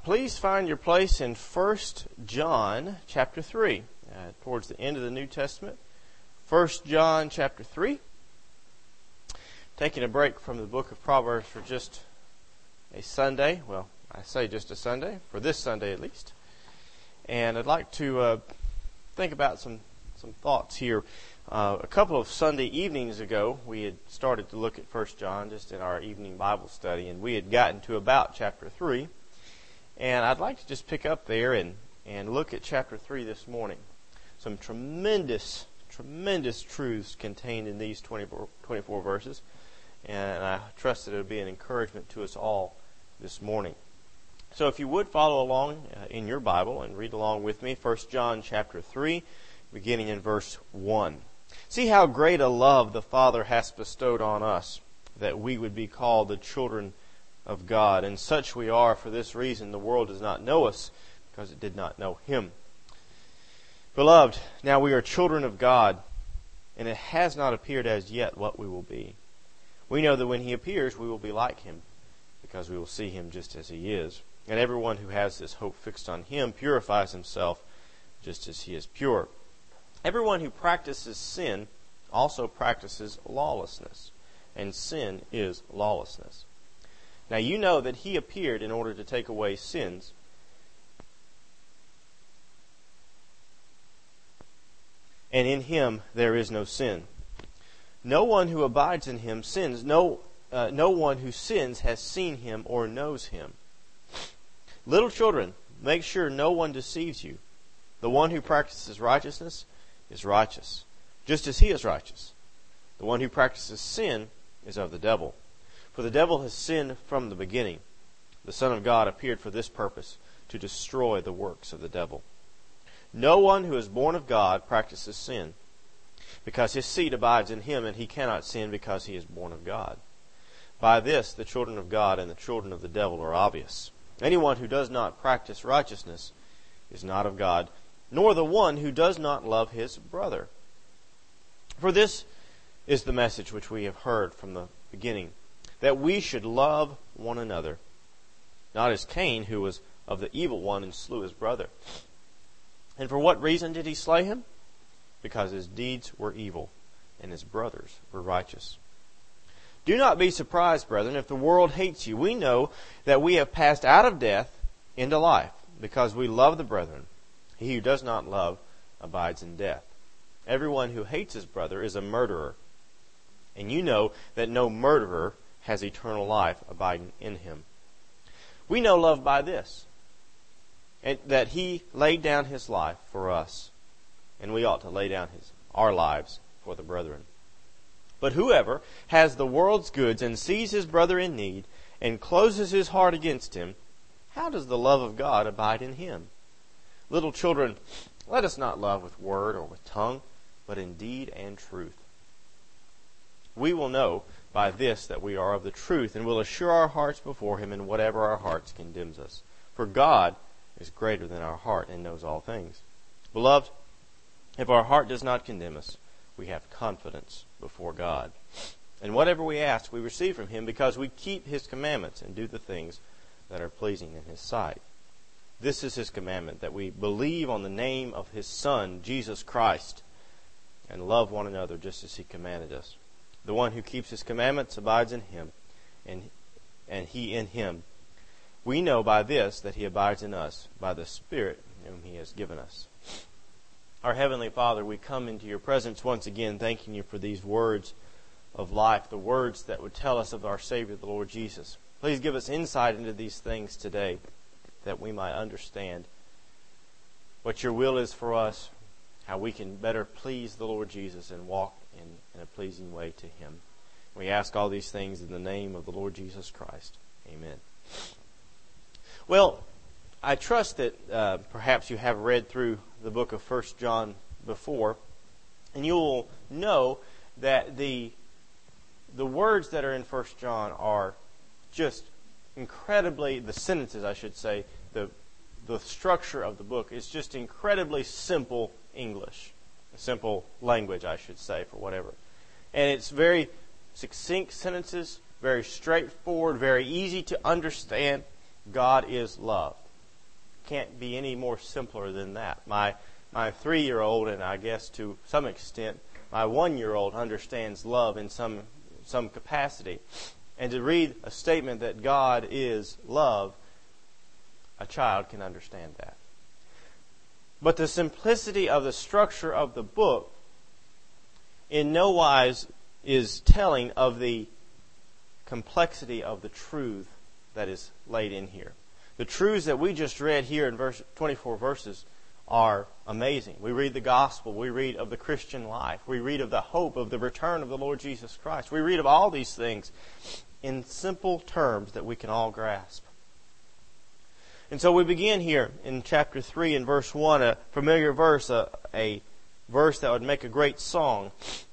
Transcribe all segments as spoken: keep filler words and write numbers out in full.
please find your place in First John chapter three, uh, towards the end of the New Testament. First John chapter three. Taking a break from the book of Proverbs for just a Sunday. Well, I say just a Sunday, for this Sunday at least. And I'd like to uh, think about some, some thoughts here. Uh, a couple of Sunday evenings ago, we had started to look at First John just in our evening Bible study, and we had gotten to about chapter three. And I'd like to just pick up there and, and look at chapter three this morning. Some tremendous, tremendous truths contained in these twenty-four, twenty-four verses. And I trust that it will be an encouragement to us all this morning. So if you would follow along uh, in your Bible and read along with me, First John chapter three, beginning in verse one. See how great a love the Father has bestowed on us, that we would be called the children of God. And such we are. For this reason the world does not know us, because it did not know Him. Beloved, now we are children of God, and it has not appeared as yet what we will be. We know that when He appears, we will be like Him, because we will see Him just as He is. And everyone who has this hope fixed on Him purifies himself just as He is pure. Everyone who practices sin also practices lawlessness, and sin is lawlessness. Now you know that He appeared in order to take away sins, and in Him there is no sin. No one who abides in Him sins. No, uh, no one who sins has seen Him or knows Him. Little children, make sure no one deceives you. The one who practices righteousness is righteous, just as he is righteous. The one who practices sin is of the devil. For the devil has sinned from the beginning. The Son of God appeared for this purpose, to destroy the works of the devil. No one who is born of God practices sin, because his seed abides in him, and he cannot sin because he is born of God. By this the children of God and the children of the devil are obvious. Anyone who does not practice righteousness is not of God, nor the one who does not love his brother. For this is the message which we have heard from the beginning, that we should love one another, not as Cain, who was of the evil one and slew his brother. And for what reason did he slay him? Because his deeds were evil, and his brothers were righteous. Do not be surprised, brethren, if the world hates you. We know that we have passed out of death into life, because we love the brethren. He who does not love abides in death. Everyone who hates his brother is a murderer, and you know that no murderer has eternal life abiding in him. We know love by this, and that He laid down His life for us, and we ought to lay down his, our lives for the brethren. But whoever has the world's goods and sees his brother in need and closes his heart against him, how does the love of God abide in him? Little children, let us not love with word or with tongue, but in deed and truth. We will know by this that we are of the truth, and will assure our hearts before Him in whatever our hearts condemns us. For God is greater than our heart and knows all things. Beloved, if our heart does not condemn us, we have confidence before God. And whatever we ask, we receive from Him, because we keep His commandments and do the things that are pleasing in His sight. This is His commandment, that we believe on the name of His Son, Jesus Christ, and love one another just as He commanded us. The one who keeps His commandments abides in Him, and, and He in him. We know by this that He abides in us, by the Spirit whom He has given us. Our Heavenly Father, we come into Your presence once again, thanking You for these words of life, the words that would tell us of our Savior, the Lord Jesus. Please give us insight into these things today, that we might understand what Your will is for us, how we can better please the Lord Jesus and walk in, in a pleasing way to Him. We ask all these things in the name of the Lord Jesus Christ. Amen. Well, I trust that uh, perhaps you have read through the book of First John before, and you will know that the the words that are in First John are just incredibly, the sentences I should say, the the structure of the book is just incredibly simple English, simple language I should say, for whatever. And it's very succinct sentences, very straightforward, very easy to understand. God is love. can't be any more simpler than that. My my three-year-old, and I guess to some extent, my one-year-old understands love in some some capacity. And to read a statement that God is love, a child can understand that. But the simplicity of the structure of the book in no wise is telling of the complexity of the truth that is laid in here. The truths that we just read here in verse twenty-four verses are amazing. We read the gospel. We read of the Christian life. We read of the hope of the return of the Lord Jesus Christ. We read of all these things in simple terms that we can all grasp. And so we begin here in chapter three in verse one, a familiar verse, a, a verse that would make a great song.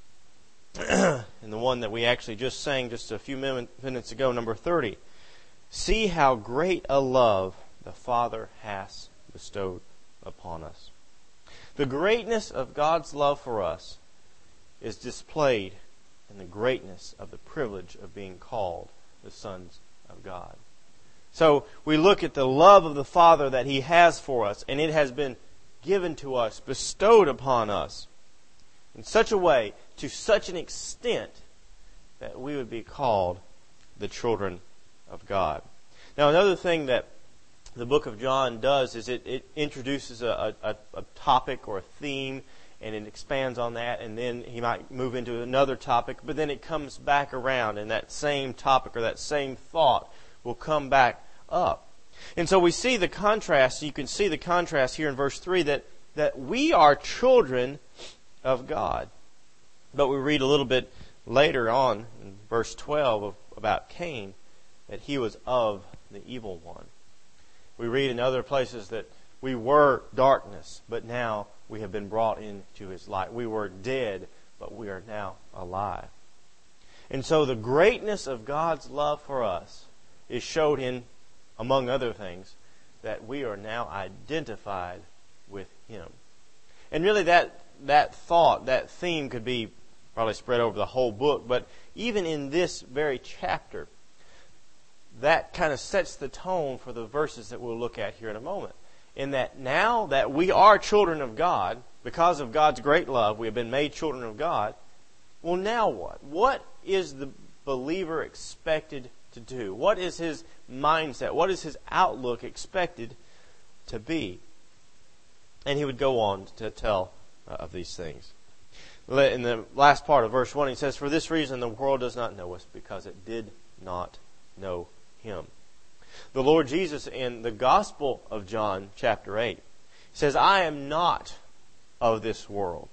And the one that we actually just sang just a few minutes ago, number thirty. See how great a love the Father has bestowed upon us. The greatness of God's love for us is displayed in the greatness of the privilege of being called the sons of God. So we look at the love of the Father that He has for us, and it has been given to us, bestowed upon us in such a way, to such an extent, that we would be called the children of God. Now, another thing that the book of John does is it, it introduces a, a, a topic or a theme, and it expands on that, and then he might move into another topic, but then it comes back around, and that same topic or that same thought will come back up. And so we see the contrast. You can see the contrast here in verse three that, that we are children of God. But we read a little bit later on in verse twelve of, about Cain that he was of the evil one. We read in other places that we were darkness, but now we have been brought into His light. We were dead, but we are now alive. And so the greatness of God's love for us is showed in, among other things, that we are now identified with Him. And really that, that thought, that theme could be probably spread over the whole book, but even in this very chapter, that kind of sets the tone for the verses that we'll look at here in a moment. In that now that we are children of God, because of God's great love, we have been made children of God. Well, now what? What is the believer expected to do? What is his mindset? What is his outlook expected to be? And he would go on to tell uh, of these things. In the last part of verse one, he says, for this reason the world does not know us, because it did not know Him. The Lord Jesus in the Gospel of John chapter eight says, I am not of this world.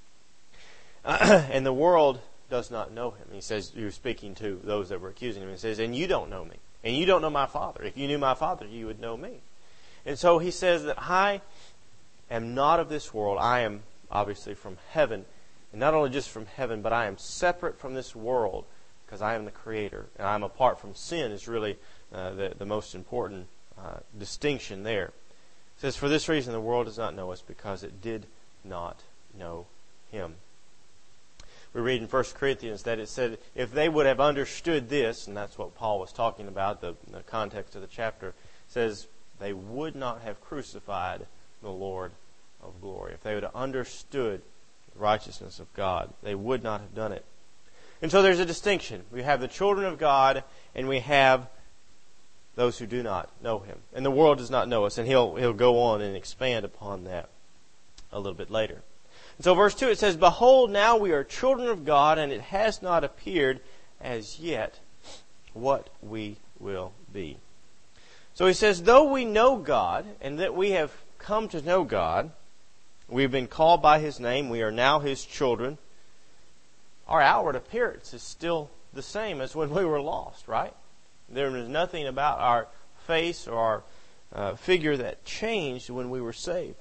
And the world does not know Him. He says, you're speaking to those that were accusing Him. He says, and you don't know me. And you don't know my Father. If you knew my Father, you would know me. And so He says that I am not of this world. I am obviously from heaven. And not only just from heaven, but I am separate from this world because I am the Creator. And I am apart from sin is really uh, the, the most important uh, distinction there. It says, for this reason the world does not know us, because it did not know Him. We read in First Corinthians that it said, if they would have understood this, and that's what Paul was talking about, the, the context of the chapter, it says they would not have crucified the Lord of glory. If they would have understood the righteousness of God, they would not have done it. And so there's a distinction. We have the children of God, and we have those who do not know Him. And the world does not know us, and he'll he'll go on and expand upon that a little bit later. And so verse two, it says, behold, now we are children of God, and it has not appeared as yet what we will be. So he says, though we know God, and that we have come to know God, we've been called by His name, we are now His children, our outward appearance is still the same as when we were lost, right? There is nothing about our face or our uh, figure that changed when we were saved.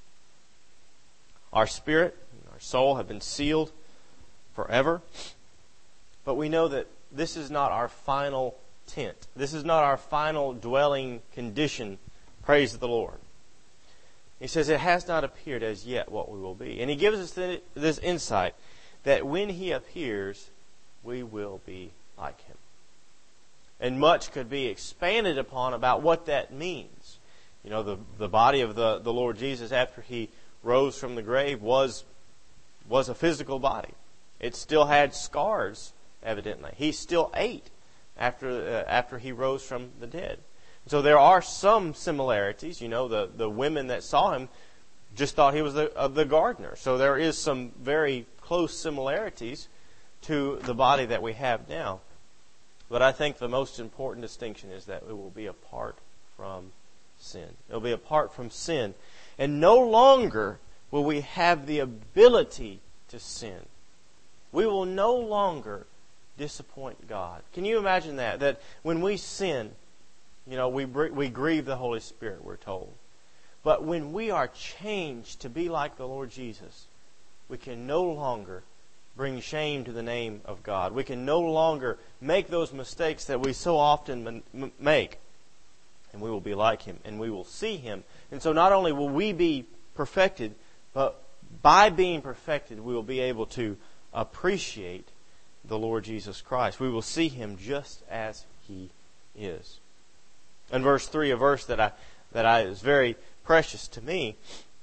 Our spirit, our soul have been sealed forever. But we know that this is not our final tent. This is not our final dwelling condition. Praise the Lord. He says it has not appeared as yet what we will be. And he gives us this insight that when He appears, we will be like Him. And much could be expanded upon about what that means. You know, the, the body of the, the Lord Jesus after He rose from the grave was, was a physical body. It still had scars, evidently. He still ate after, uh, after He rose from the dead. So there are some similarities. You know, the, the women that saw Him just thought He was the, uh, the gardener. So there is some very close similarities to the body that we have now. But I think the most important distinction is that it will be apart from sin. It will be apart from sin. And no longer will we have the ability to sin. We will no longer disappoint God. Can you imagine that? That when we sin, you know, we we grieve the Holy Spirit, we're told. But when we are changed to be like the Lord Jesus, we can no longer bring shame to the name of God. We can no longer make those mistakes that we so often m- make. And we will be like Him, and we will see Him. And so not only will we be perfected, but by being perfected, we will be able to appreciate the Lord Jesus Christ. We will see Him just as He is. In verse three, a verse that I that I is very precious to me,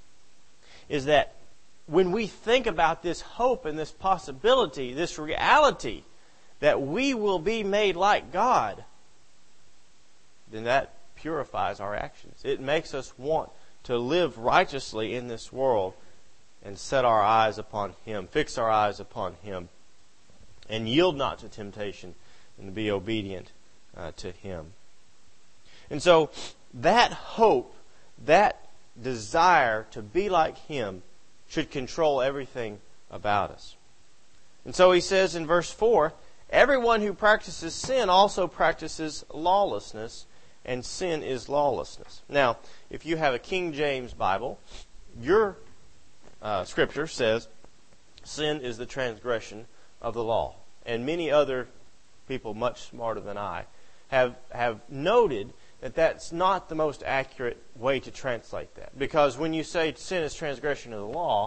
is that when we think about this hope and this possibility, this reality that we will be made like God, then that purifies our actions. It makes us want to live righteously in this world and set our eyes upon Him, fix our eyes upon Him, and yield not to temptation and be obedient uh, to Him. And so that hope, that desire to be like Him should control everything about us. And so he says in verse four, everyone who practices sin also practices lawlessness, and sin is lawlessness. Now, if you have a King James Bible, your uh, scripture says sin is the transgression of the law. And many other people much smarter than I have have noted that that's not the most accurate way to translate that. Because when you say sin is transgression of the law,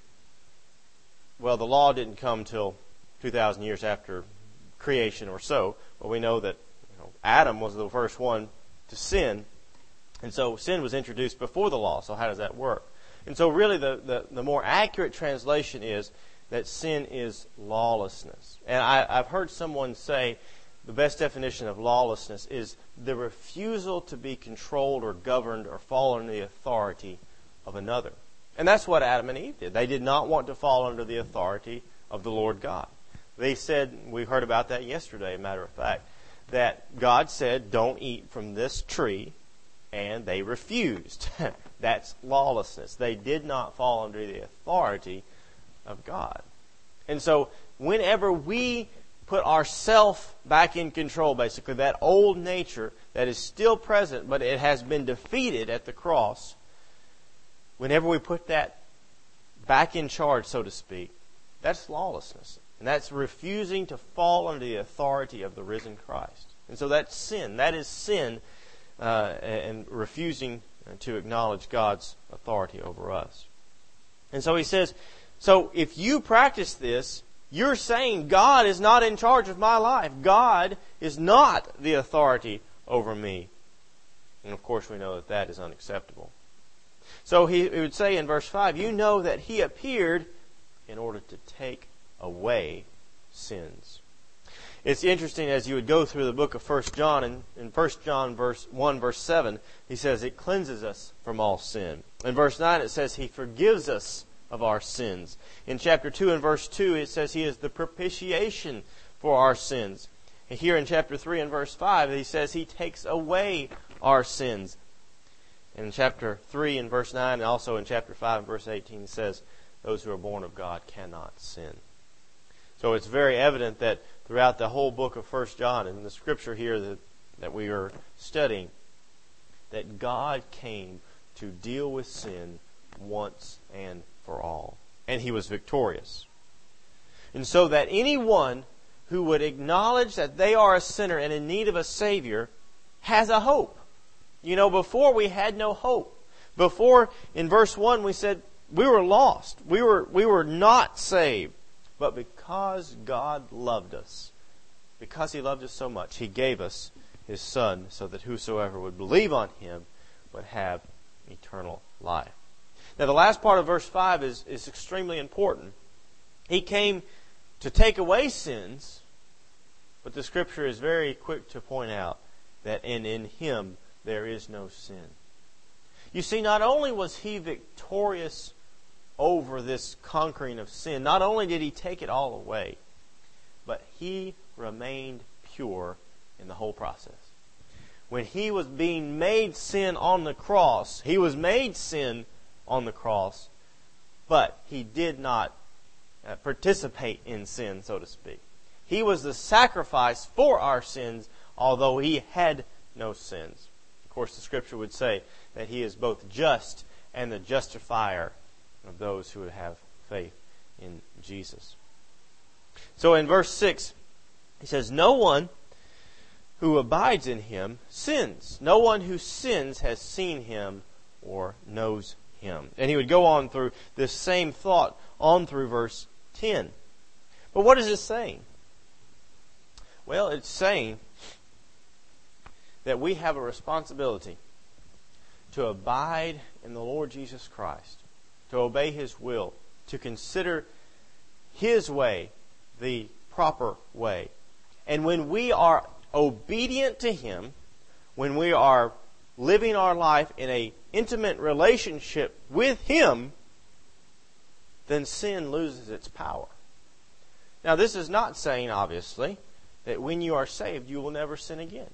well, the law didn't come till two thousand years after creation or so. But we know that you know, Adam was the first one to sin. And so sin was introduced before the law. So how does that work? And so really the, the, the more accurate translation is that sin is lawlessness. And I, I've heard someone say the best definition of lawlessness is the refusal to be controlled or governed or fall under the authority of another. And that's what Adam and Eve did. They did not want to fall under the authority of the Lord God. They said, we heard about that yesterday, matter of fact, that God said, don't eat from this tree, and they refused. That's lawlessness. They did not fall under the authority of God. And so whenever we put ourself back in control, basically, that old nature that is still present, but it has been defeated at the cross, whenever we put that back in charge, so to speak, that's lawlessness. And that's refusing to fall under the authority of the risen Christ. And so that's sin. That is sin, uh, and refusing to acknowledge God's authority over us. And so he says, so if you practice this, you're saying God is not in charge of my life. God is not the authority over me. And of course we know that that is unacceptable. So he, he would say in verse five, you know that He appeared in order to take away sins. It's interesting as you would go through the book of First John, and in First John verse one, verse seven, he says it cleanses us from all sin. In verse nine it says He forgives us of our sins. In chapter two and verse two it says He is the propitiation for our sins. And here in chapter three and verse five he says He takes away our sins. In chapter three and verse nine and also in chapter five and verse eighteen it says those who are born of God cannot sin. So it's very evident that throughout the whole book of First John and the scripture here that, that we are studying, that God came to deal with sin once and for all. And He was victorious. And so that anyone who would acknowledge that they are a sinner and in need of a Savior has a hope. You know, before we had no hope. Before, in verse one, we said we were lost. We were, we were not saved. But because God loved us, because He loved us so much, He gave us His Son so that whosoever would believe on Him but have eternal life. Now the last part of verse five is, is extremely important. He came to take away sins, but the Scripture is very quick to point out that in, in Him there is no sin. You see, not only was He victorious over this conquering of sin, not only did He take it all away, but He remained pure in the whole process. When He was being made sin on the cross, He was made sin on the cross, but He did not uh, participate in sin, so to speak. He was the sacrifice for our sins, although He had no sins. Of course, the Scripture would say that He is both just and the justifier of those who would have faith in Jesus. So in verse six, he says, no one who abides in Him sins. No one who sins has seen Him or knows Him. And he would go on through this same thought on through verse ten. But what is it saying? Well, it's saying that we have a responsibility to abide in the Lord Jesus Christ, to obey His will, to consider His way the proper way. And when we are obedient to Him, when we are living our life in an intimate relationship with Him, then sin loses its power. Now, this is not saying, obviously, that when you are saved, you will never sin again.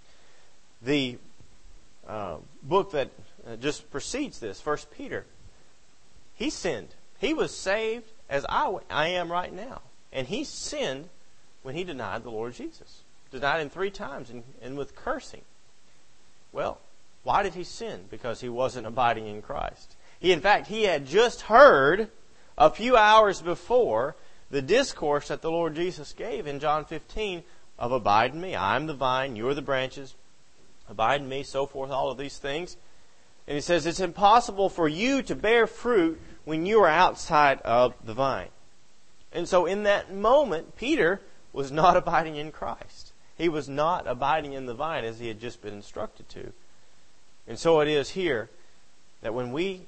The uh, book that uh, just precedes this, First Peter, he sinned. He was saved as I, w- I am right now. And he sinned when he denied the Lord Jesus. Denied Him three times and, and with cursing. Well, why did he sin? Because he wasn't abiding in Christ. He, in fact, he had just heard a few hours before the discourse that the Lord Jesus gave in John fifteen of abide in me. I am the vine, you are the branches. Abide in me, so forth, all of these things. And he says it's impossible for you to bear fruit when you are outside of the vine. And so in that moment, Peter was not abiding in Christ. He was not abiding in the vine as he had just been instructed to. And so it is here that when we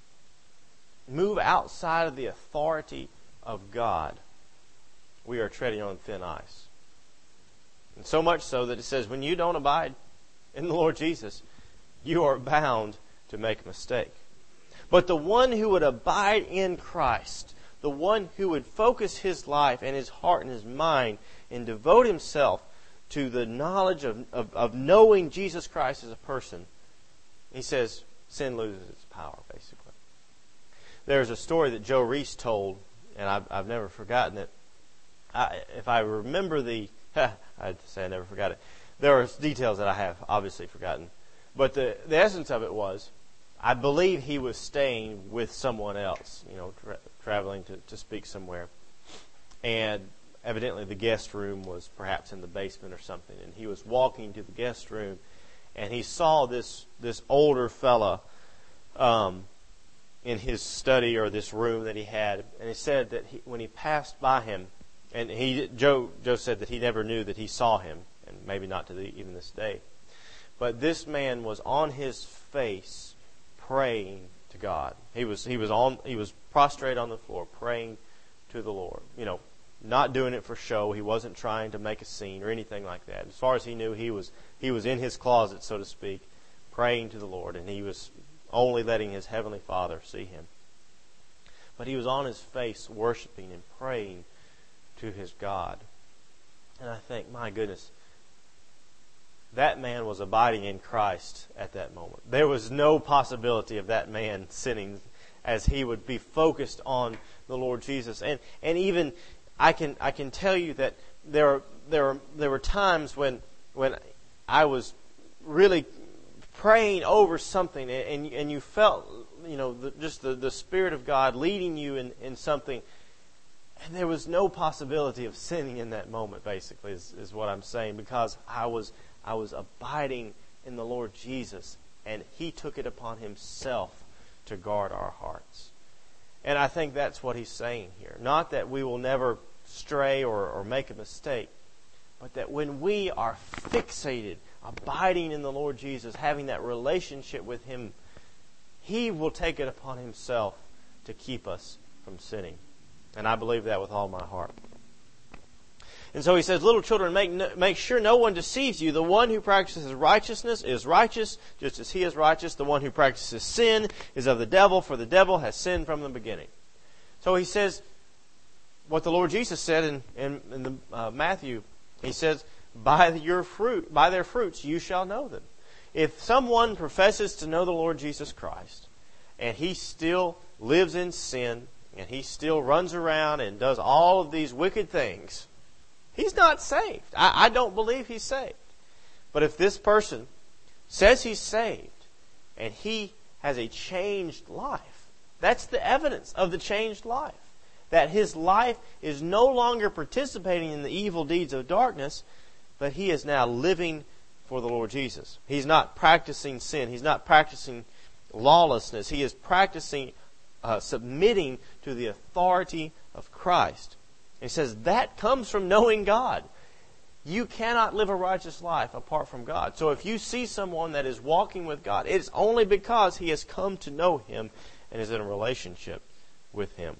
move outside of the authority of God, we are treading on thin ice. And so much so that it says when you don't abide in the Lord Jesus, you are bound to make a mistake. But the one who would abide in Christ, the one who would focus his life and his heart and his mind and devote himself to the knowledge of, of, of knowing Jesus Christ as a person, he says sin loses its power, basically. There's a story that Joe Reese told, and I've, I've never forgotten it. I, if I remember the... I'd say I never forgot it. There are details that I have obviously forgotten. But the, the essence of it was, I believe he was staying with someone else, you know, tra- traveling to, to speak somewhere. And evidently the guest room was perhaps in the basement or something. And he was walking to the guest room, and he saw this this older fella um, in his study or this room that he had. And he said that he, when he passed by him, and he Joe Joe said that he never knew that he saw him, and maybe not to the, even this day. But this man was on his face praying to God. He was he was on he was prostrate on the floor praying to the Lord. You know, not doing it for show. He wasn't trying to make a scene or anything like that. As far as he knew, he was he was in his closet, so to speak, praying to the Lord, and he was only letting his heavenly Father see him. But he was on his face worshiping and praying to his God. And I think, my goodness, that man was abiding in Christ at that moment. There was no possibility of that man sinning as he would be focused on the Lord Jesus. And and even I can I can tell you that there there were, there were times when when I was really praying over something, and and you felt, you know, the, just the, the Spirit of God leading you in, in something, and there was no possibility of sinning in that moment, basically, is, is what I'm saying, because I was I was abiding in the Lord Jesus, and He took it upon Himself to guard our hearts. And I think that's what He's saying here. Not that we will never stray or, or make a mistake, but that when we are fixated abiding in the Lord Jesus, having that relationship with Him, He will take it upon Himself to keep us from sinning. And I believe that with all my heart. And so he says, little children, make no, make sure no one deceives you. The one who practices righteousness is righteous, just as he is righteous. The one who practices sin is of the devil, for the devil has sinned from the beginning. So he says what the Lord Jesus said in, in, in the, uh, Matthew. He says, by your fruit, by their fruits you shall know them. If someone professes to know the Lord Jesus Christ, and he still lives in sin, and he still runs around and does all of these wicked things, he's not saved. I, I don't believe he's saved. But if this person says he's saved and he has a changed life, that's the evidence of the changed life. That his life is no longer participating in the evil deeds of darkness, but he is now living for the Lord Jesus. He's not practicing sin. He's not practicing lawlessness. He is practicing uh, submitting to the authority of Christ. He says that comes from knowing God. You cannot live a righteous life apart from God. So if you see someone that is walking with God, it's only because he has come to know Him and is in a relationship with Him.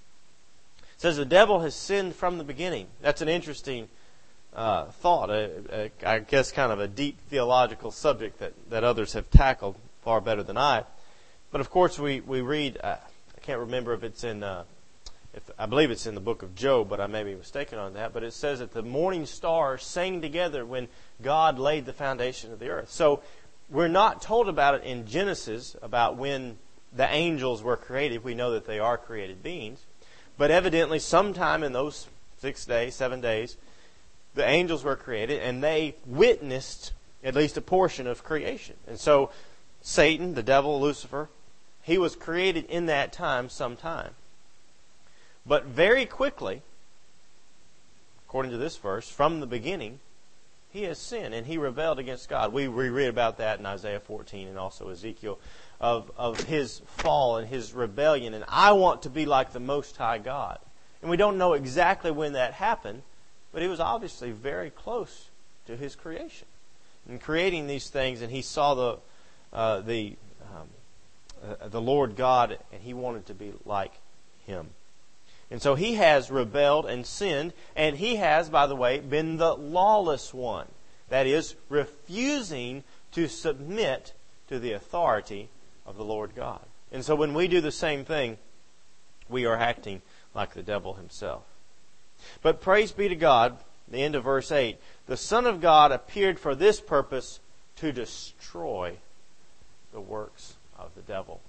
It says the devil has sinned from the beginning. That's an interesting uh, thought. A, a, I guess kind of a deep theological subject that, that others have tackled far better than I. But of course we, we read, uh, I can't remember if it's in... Uh, If, I believe it's in the book of Job, but I may be mistaken on that. But it says that the morning stars sang together when God laid the foundation of the earth. So we're not told about it in Genesis, about when the angels were created. We know that they are created beings. But evidently sometime in those six days, seven days, the angels were created and they witnessed at least a portion of creation. And so Satan, the devil, Lucifer, he was created in that time sometime. But very quickly, according to this verse, from the beginning, he has sinned and he rebelled against God. We, we read about that in Isaiah fourteen and also Ezekiel of, of his fall and his rebellion. And I want to be like the Most High God. And we don't know exactly when that happened, but he was obviously very close to his creation. In creating these things, and he saw the uh, the um, uh, the Lord God, and he wanted to be like Him. And so he has rebelled and sinned, and he has, by the way, been the lawless one. That is, refusing to submit to the authority of the Lord God. And so when we do the same thing, we are acting like the devil himself. But praise be to God, the end of verse eight, the Son of God appeared for this purpose, to destroy the works of the devil.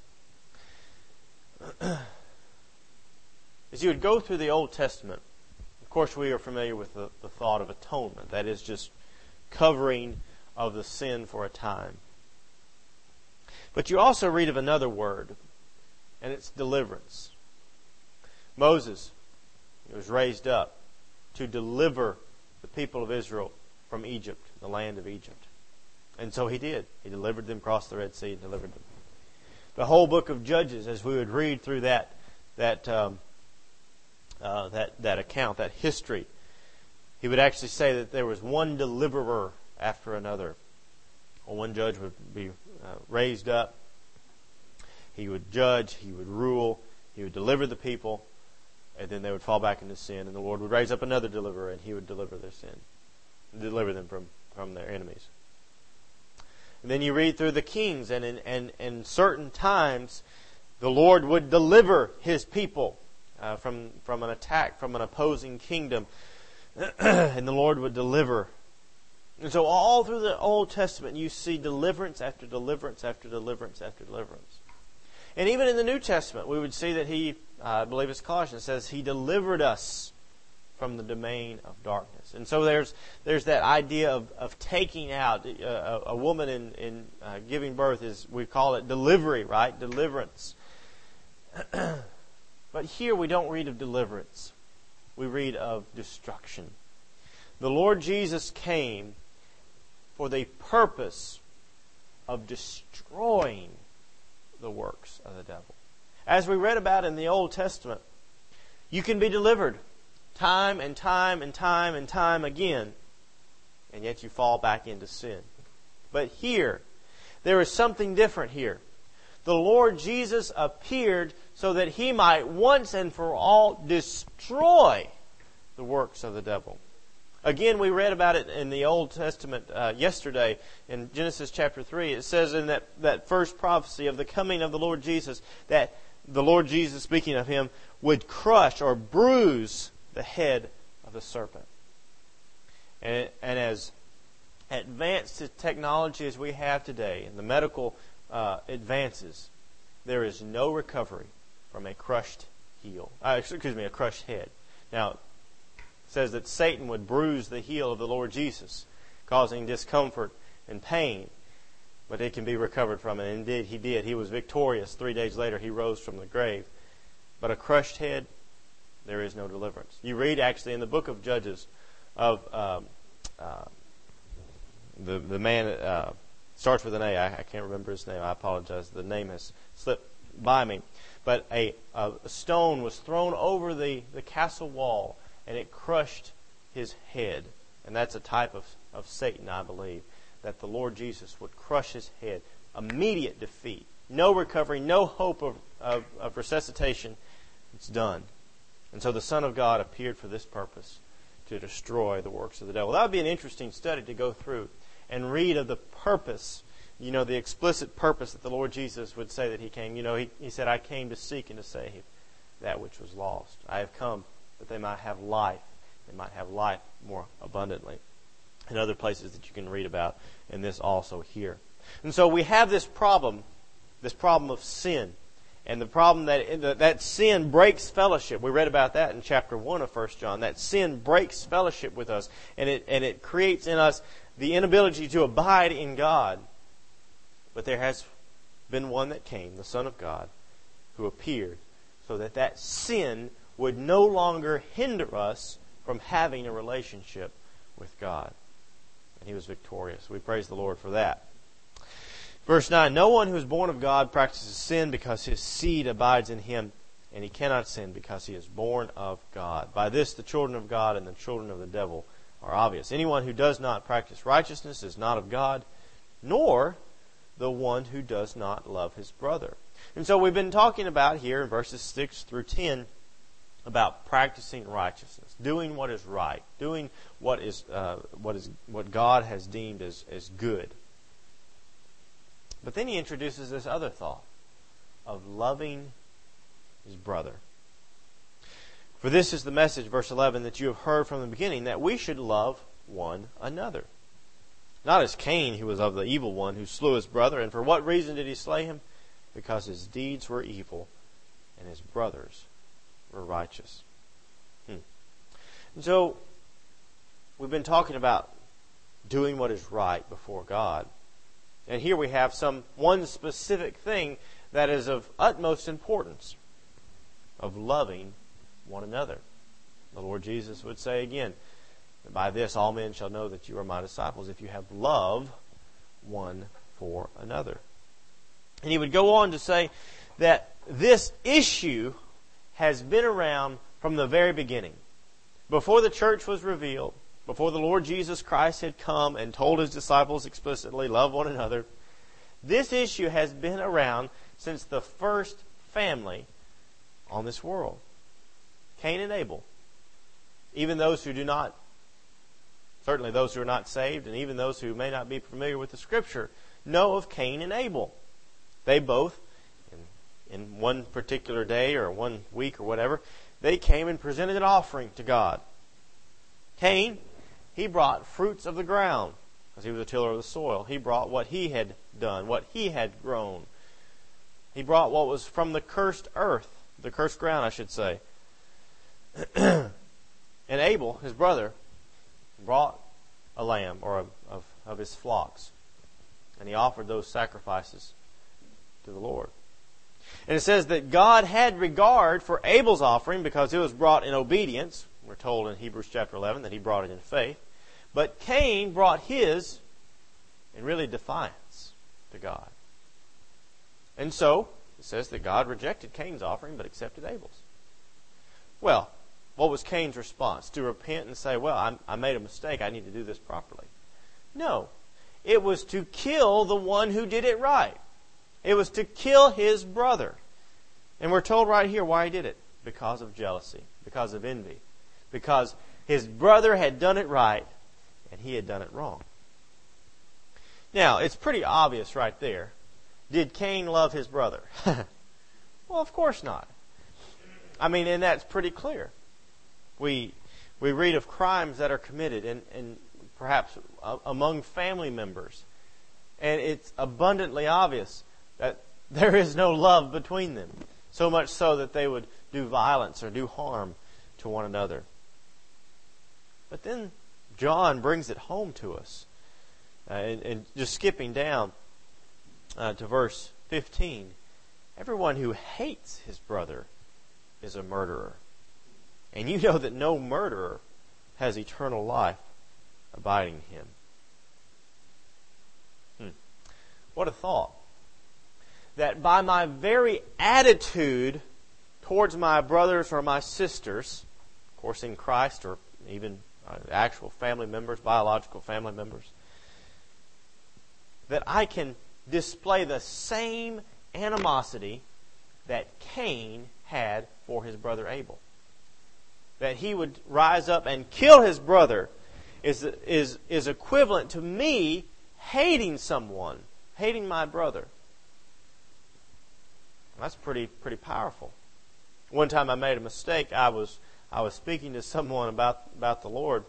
As you would go through the Old Testament, of course we are familiar with the, the thought of atonement. That is just covering of the sin for a time. But you also read of another word, and it's deliverance. Moses was raised up to deliver the people of Israel from Egypt, the land of Egypt. And so he did. He delivered them, crossed the Red Sea, and delivered them. The whole book of Judges, as we would read through that that um, uh, that that account, that history, he would actually say that there was one deliverer after another. Well, one judge would be uh, raised up. He would judge. He would rule. He would deliver the people, and then they would fall back into sin. And the Lord would raise up another deliverer, and He would deliver their sin, deliver them from, from their enemies. And then you read through the kings, and in and, and certain times, the Lord would deliver His people uh, from from an attack from an opposing kingdom, and the Lord would deliver. And so all through the Old Testament, you see deliverance after deliverance after deliverance after deliverance. And even in the New Testament, we would see that He, uh, I believe it's Colossians, says He delivered us from the domain of darkness. And so there's there's that idea of, of taking out. Uh, a, a woman in, in uh, giving birth is, we call it delivery, right? Deliverance. But here we don't read of deliverance. We read of destruction. The Lord Jesus came for the purpose of destroying the works of the devil. As we read about in the Old Testament, you can be delivered time and time and time and time again, and yet you fall back into sin. But here, there is something different here. The Lord Jesus appeared so that He might once and for all destroy the works of the devil. Again, we read about it in the Old Testament uh, yesterday in Genesis chapter three. It says in that, that first prophecy of the coming of the Lord Jesus that the Lord Jesus, speaking of Him, would crush or bruise the head of the serpent. And, and as advanced technology as we have today and the medical uh, advances, there is no recovery from a crushed heel. Uh, excuse me, a crushed head. Now, it says that Satan would bruise the heel of the Lord Jesus, causing discomfort and pain, but it can be recovered from it. And indeed, he did. He was victorious. Three days later, he rose from the grave. But a crushed head, there is no deliverance. You read actually in the book of Judges of um, uh, the the man uh, starts with an A. I, I can't remember his name. I apologize. The name has slipped by me. But a, a stone was thrown over the, the castle wall, and it crushed his head. And that's a type of, of Satan, I believe, that the Lord Jesus would crush his head. Immediate defeat. No recovery, no hope of, of, of resuscitation. It's done. And so the Son of God appeared for this purpose, to destroy the works of the devil. That would be an interesting study to go through and read of the purpose, you know, the explicit purpose that the Lord Jesus would say that He came. You know, He, he said, I came to seek and to save that which was lost. I have come that they might have life. They might have life more abundantly. And other places that you can read about, and this also here. And so we have this problem, this problem of sin. And the problem that that sin breaks fellowship. We read about that in chapter one of First John. That sin breaks fellowship with us, and it and it creates in us the inability to abide in God. But there has been one that came, the Son of God, who appeared so that that sin would no longer hinder us from having a relationship with God. And He was victorious. We praise the Lord for that. Verse nine, no one who is born of God practices sin because his seed abides in him, and he cannot sin because he is born of God. By this the children of God and the children of the devil are obvious. Anyone who does not practice righteousness is not of God, nor the one who does not love his brother. And so we've been talking about here in verses six through ten about practicing righteousness, doing what is right, doing what is uh, what is what God has deemed as, as good. But then he introduces this other thought of loving his brother. For this is the message, verse eleven, that you have heard from the beginning, that we should love one another. Not as Cain, who was of the evil one, who slew his brother. And for what reason did he slay him? Because his deeds were evil, and his brothers were righteous. Hmm. And so, we've been talking about doing what is right before God. And here we have some one specific thing that is of utmost importance, of loving one another. The Lord Jesus would say again, by this all men shall know that you are my disciples, if you have love one for another. And he would go on to say that this issue has been around from the very beginning. Before the church was revealed, before the Lord Jesus Christ had come and told His disciples explicitly, love one another, this issue has been around since the first family on this world. Cain and Abel. Even those who do not, certainly those who are not saved, and even those who may not be familiar with the Scripture, know of Cain and Abel. They both, in, in one particular day or one week or whatever, they came and presented an offering to God. Cain, he brought fruits of the ground, because he was a tiller of the soil. He brought what he had done, what he had grown. He brought what was from the cursed earth, the cursed ground, I should say. And Abel, his brother, brought a lamb, or a, of, of his flocks. And he offered those sacrifices to the Lord. And it says that God had regard for Abel's offering because it was brought in obedience. We're told in Hebrews chapter eleven that he brought it in faith. But Cain brought his in really defiance to God. And so, it says that God rejected Cain's offering but accepted Abel's. Well, what was Cain's response? To repent and say, well, I, I made a mistake. I need to do this properly. No. It was to kill the one who did it right. It was to kill his brother. And we're told right here why he did it. Because of jealousy. Because of envy. Because his brother had done it right and he had done it wrong. Now, it's pretty obvious right there. Did Cain love his brother? Well, of course not. I mean, and that's pretty clear. We we read of crimes that are committed and, and perhaps among family members. And it's abundantly obvious that there is no love between them. So much so that they would do violence or do harm to one another. But then John brings it home to us. Uh, and, and just skipping down uh, to verse fifteen. Everyone who hates his brother is a murderer. And you know that no murderer has eternal life abiding him. Hmm. What a thought. That by my very attitude towards my brothers or my sisters, of course in Christ or even uh, actual family members, biological family members, that I can display the same animosity that Cain had for his brother Abel. That he would rise up and kill his brother is, is, is equivalent to me hating someone, hating my brother. That's pretty pretty powerful. One time I made a mistake. I was I was speaking to someone about, about the Lord,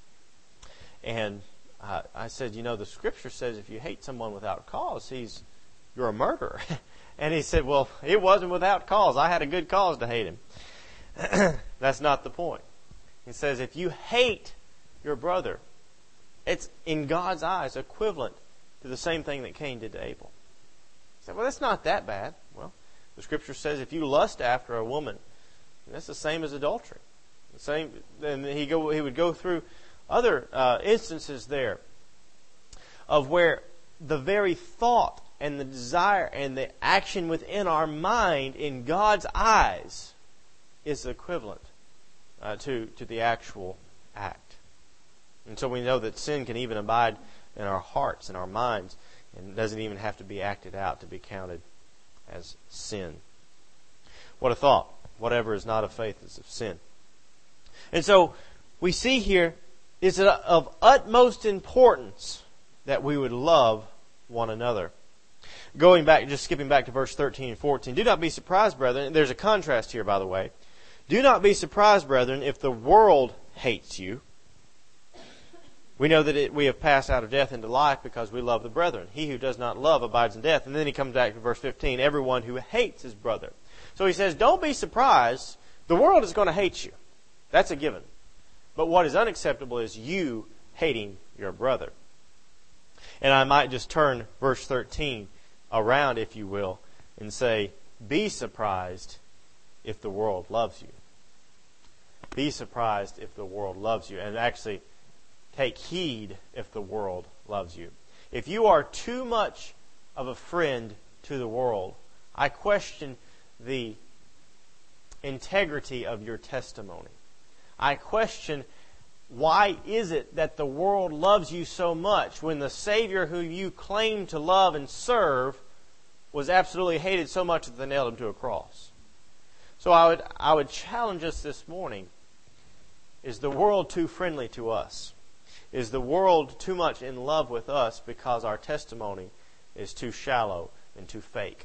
and I, I said, you know, the Scripture says if you hate someone without cause, he's you're a murderer. And he said, well, it wasn't without cause. I had a good cause to hate him. That's not the point. He says if you hate your brother, it's in God's eyes equivalent to the same thing that Cain did to Abel. He said, well, that's not that bad. Well, the Scripture says if you lust after a woman, that's the same as adultery. The same. And he go. He would go through other uh, instances there of where the very thought and the desire and the action within our mind in God's eyes is equivalent uh, to to the actual act. And so we know that sin can even abide in our hearts and our minds, and doesn't even have to be acted out to be counted as sin. What a thought. Whatever is not of faith is of sin. And so we see here, it's of utmost importance that we would love one another. Going back, just skipping back to verse thirteen and fourteen. Do not be surprised, brethren. There's a contrast here, by the way. Do not be surprised, brethren, if the world hates you. We know that it, we have passed out of death into life because we love the brethren. He who does not love abides in death. And then he comes back to verse fifteen. Everyone who hates his brother. So he says, don't be surprised. The world is going to hate you. That's a given. But what is unacceptable is you hating your brother. And I might just turn verse thirteen around, if you will, and say, be surprised if the world loves you. Be surprised if the world loves you. And actually, take heed if the world loves you. If you are too much of a friend to the world, I question the integrity of your testimony. I question, why is it that the world loves you so much when the Savior who you claim to love and serve was absolutely hated so much that they nailed him to a cross? So I would I would challenge us this morning. Is the world too friendly to us? Is the world too much in love with us because our testimony is too shallow and too fake?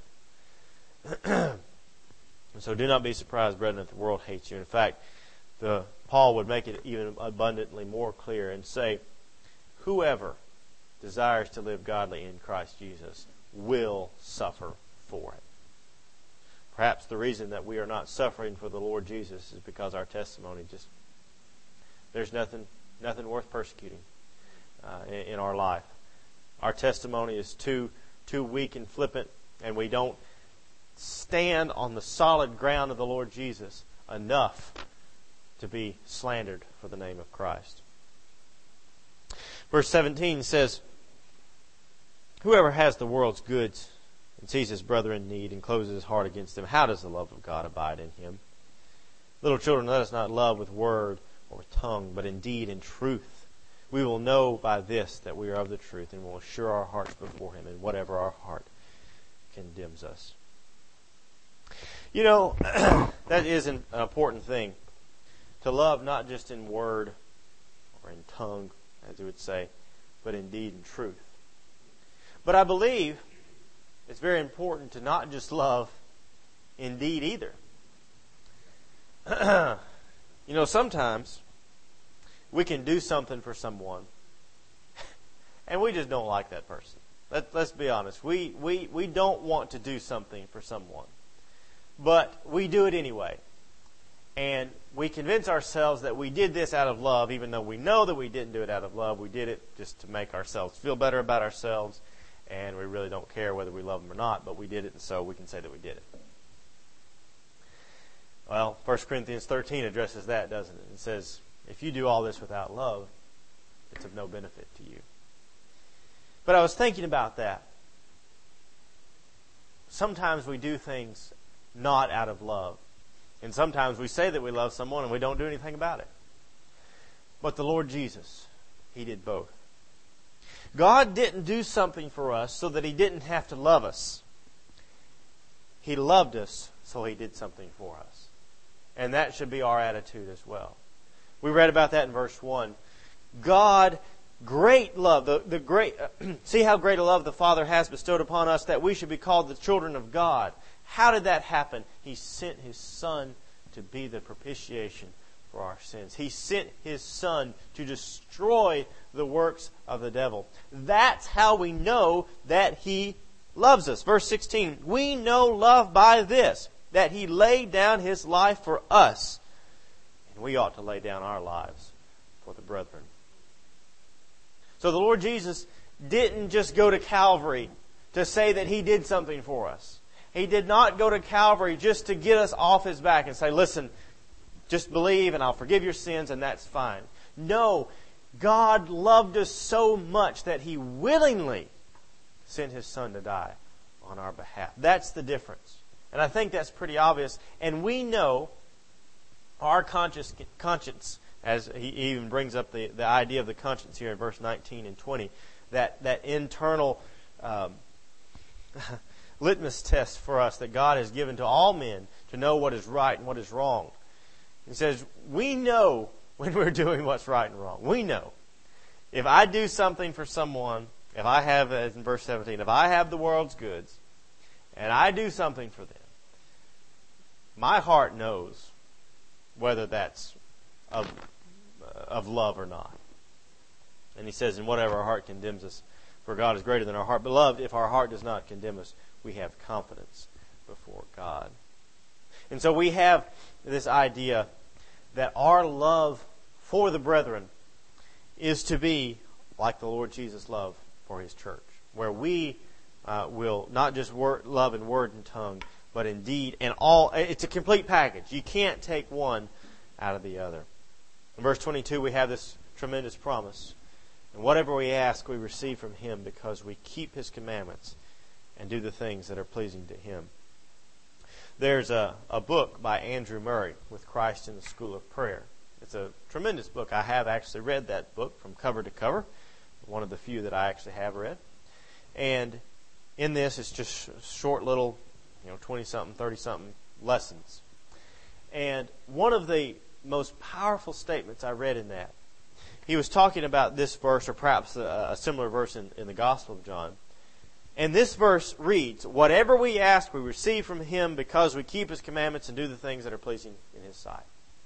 So do not be surprised, brethren, if the world hates you. In fact, the Paul would make it even abundantly more clear and say, whoever desires to live godly in Christ Jesus will suffer for it. Perhaps the reason that we are not suffering for the Lord Jesus is because our testimony just, there's nothing nothing worth persecuting uh, in, in our life. Our testimony is too too weak and flippant, and we don't stand on the solid ground of the Lord Jesus enough to be slandered for the name of Christ. Verse seventeen says, whoever has the world's goods and sees his brother in need and closes his heart against him, how does the love of God abide in him? Little children, let us not love with word or with tongue, but in deed and truth. We will know by this that we are of the truth, and will assure our hearts before Him in whatever our heart condemns us. You know, that is an important thing. To love not just in word or in tongue, as you would say, but in deed and truth. But I believe it's very important to not just love in deed either. You know, sometimes we can do something for someone and we just don't like that person. Let, let's be honest. We, we, we don't want to do something for someone. But we do it anyway. And we convince ourselves that we did this out of love, even though we know that we didn't do it out of love. We did it just to make ourselves feel better about ourselves. And we really don't care whether we love them or not, but we did it, and so we can say that we did it. Well, First Corinthians thirteen addresses that, doesn't it? It says, if you do all this without love, it's of no benefit to you. But I was thinking about that. Sometimes we do things not out of love. And sometimes we say that we love someone and we don't do anything about it. But the Lord Jesus, He did both. God didn't do something for us so that He didn't have to love us. He loved us, so He did something for us. And that should be our attitude as well. We read about that in verse one. God, great love, the, the great, uh, see how great a love the Father has bestowed upon us that we should be called the children of God. How did that happen? He sent His Son to be the propitiation for our sins. He sent His Son to destroy the works of the devil. That's how we know that He loves us. Verse sixteen, we know love by this, that He laid down His life for us. And we ought to lay down our lives for the brethren. So the Lord Jesus didn't just go to Calvary to say that He did something for us. He did not go to Calvary just to get us off His back and say, listen, just believe and I'll forgive your sins and that's fine. No, God loved us so much that He willingly sent His Son to die on our behalf. That's the difference. And I think that's pretty obvious. And we know our conscience, conscience as he even brings up the, the idea of the conscience here in verse nineteen and twenty, that, that internal um, litmus test for us that God has given to all men to know what is right and what is wrong. He says, we know when we're doing what's right and wrong. We know. If I do something for someone, if I have, as in verse seventeen, if I have the world's goods, and I do something for them, my heart knows whether that's of, of love or not. And he says, in whatever our heart condemns us, for God is greater than our heart. Beloved, if our heart does not condemn us, we have confidence before God. And so we have this idea that our love for the brethren is to be like the Lord Jesus' love for His church, where we uh, will not just word, love in word and tongue, but in deed and all. It's a complete package. You can't take one out of the other. In verse twenty-two, we have this tremendous promise. And whatever we ask, we receive from Him because we keep His commandments and do the things that are pleasing to Him. There's a, a book by Andrew Murray, With Christ in the School of Prayer. It's a tremendous book. I have actually read that book from cover to cover. One of the few that I actually have read. And in this, it's just short little, you know, twenty-something, thirty-something lessons. And one of the most powerful statements I read in that, he was talking about this verse, or perhaps a, a similar verse in, in the Gospel of John. And this verse reads, whatever we ask, we receive from Him because we keep His commandments and do the things that are pleasing in His sight.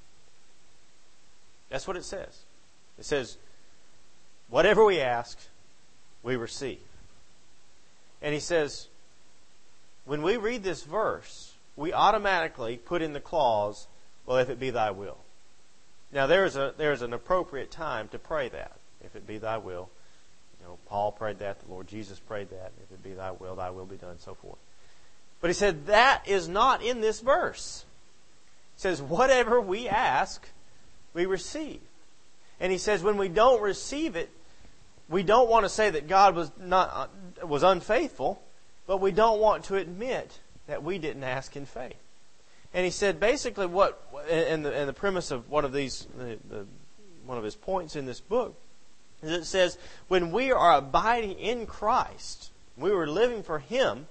That's what it says. It says, whatever we ask, we receive. And he says, when we read this verse, we automatically put in the clause, well, if it be Thy will. Now, there is a there is an appropriate time to pray that. If it be Thy will. You know, Paul prayed that. The Lord Jesus prayed that. If it be Thy will, Thy will be done, and so forth. But he said that is not in this verse. It says, whatever we ask, we receive. And he says, when we don't receive it, we don't want to say that God was not was unfaithful, but we don't want to admit that we didn't ask in faith. And he said, basically, what, and the, and the premise of one of these, the, the, one of his points in this book, It says, when we are abiding in Christ, we were living for Him.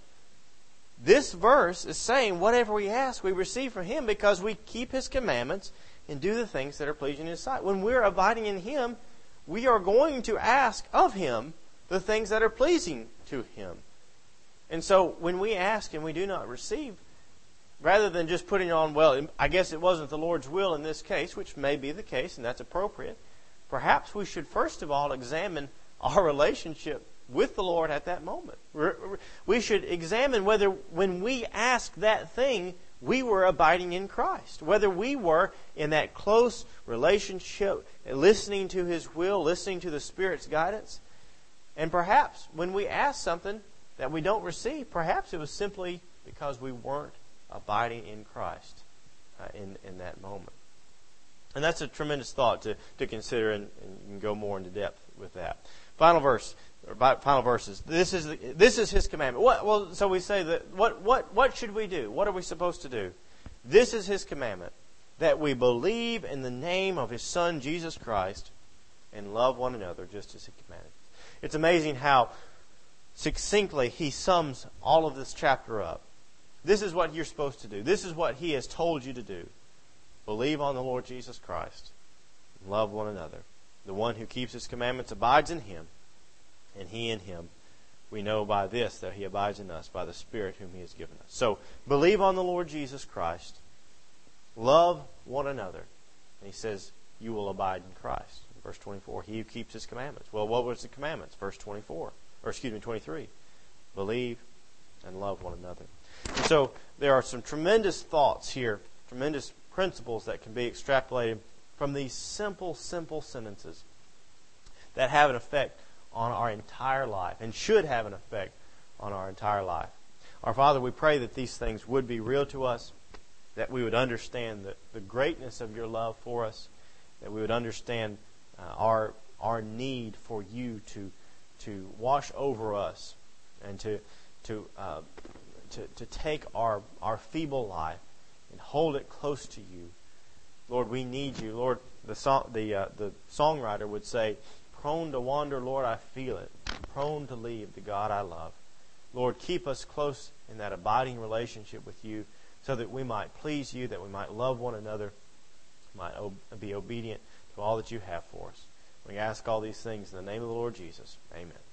This verse is saying whatever we ask, we receive from Him because we keep His commandments and do the things that are pleasing in His sight. When we're abiding in Him, we are going to ask of Him the things that are pleasing to Him. And so when we ask and we do not receive, rather than just putting on, well, I guess it wasn't the Lord's will in this case, which may be the case and that's appropriate, perhaps we should first of all examine our relationship with the Lord at that moment. We should examine whether when we ask that thing, we were abiding in Christ. Whether we were in that close relationship, listening to His will, listening to the Spirit's guidance. And perhaps when we ask something that we don't receive, perhaps it was simply because we weren't abiding in Christ uh, in, in that moment. And that's a tremendous thought to, to consider, and, and you can go more into depth with that. Final verse, or final verses. This is the, this is His commandment. What, well, so we say that what what what should we do? What are we supposed to do? This is His commandment, that we believe in the name of His Son Jesus Christ and love one another just as He commanded. It's amazing how succinctly He sums all of this chapter up. This is what you're supposed to do. This is what He has told you to do. Believe on the Lord Jesus Christ. Love one another. The one who keeps His commandments abides in Him, and He in Him. We know by this that He abides in us by the Spirit whom He has given us. So, believe on the Lord Jesus Christ. Love one another. And He says, you will abide in Christ. Verse twenty-four, He who keeps His commandments. Well, what was the commandments? Verse twenty-four, or excuse me, twenty-three. Believe and love one another. And so, there are some tremendous thoughts here, tremendous principles that can be extrapolated from these simple, simple sentences that have an effect on our entire life and should have an effect on our entire life. Our Father, we pray that these things would be real to us, that we would understand the, the greatness of Your love for us, that we would understand uh, our our need for You to to wash over us and to to uh, to, to take our our feeble life and hold it close to You. Lord, we need You. Lord, the song, the uh, the songwriter would say, prone to wander, Lord, I feel it. Prone to leave the God I love. Lord, keep us close in that abiding relationship with You so that we might please You, that we might love one another, might be obedient to all that You have for us. We ask all these things in the name of the Lord Jesus. Amen.